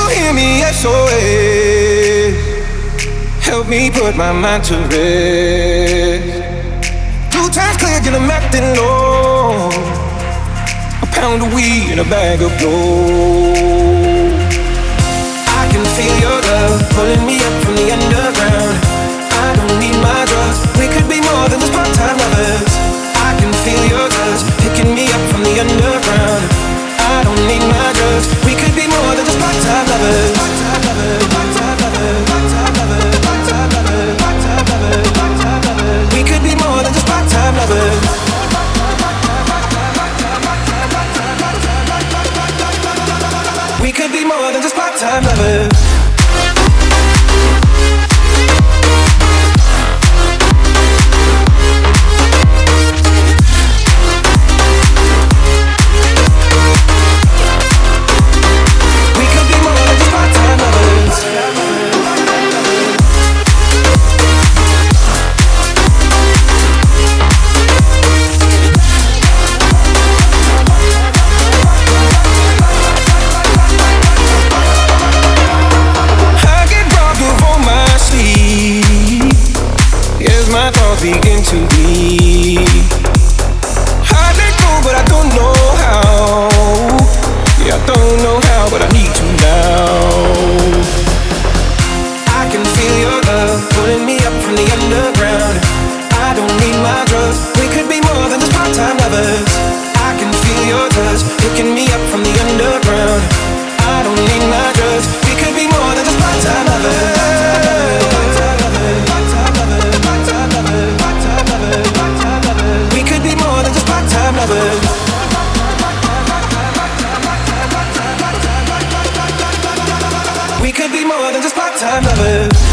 hear me? SOS. Help me put my mind to rest. 2 times clear, and I'm acting low. A pound of weed and a bag of blow. I can feel your love pulling me up from the underground. I don't need my drugs. We could be more than just part-time lovers. I can feel your touch picking me up from the underground. I don't need my drugs. We could be more than just part-time lovers. Part-time lovers, part-time lovers, part-time lovers, part-time lovers, part-time lovers, part-time lovers. We could be more than just part-time lovers. We could be more than just part-time lovers. Begin to be. I let go, but I don't know how. Yeah, I don't know how, but I need you now. I can feel your love pulling me up from the underground. I don't need my drugs. We could be more than just part-time lovers. I can feel your touch picking me up from the underground. I don't need my drugs. We could be more than just part-time lovers. We could be more than just part-time lovers. We could be more than just part-time lovers.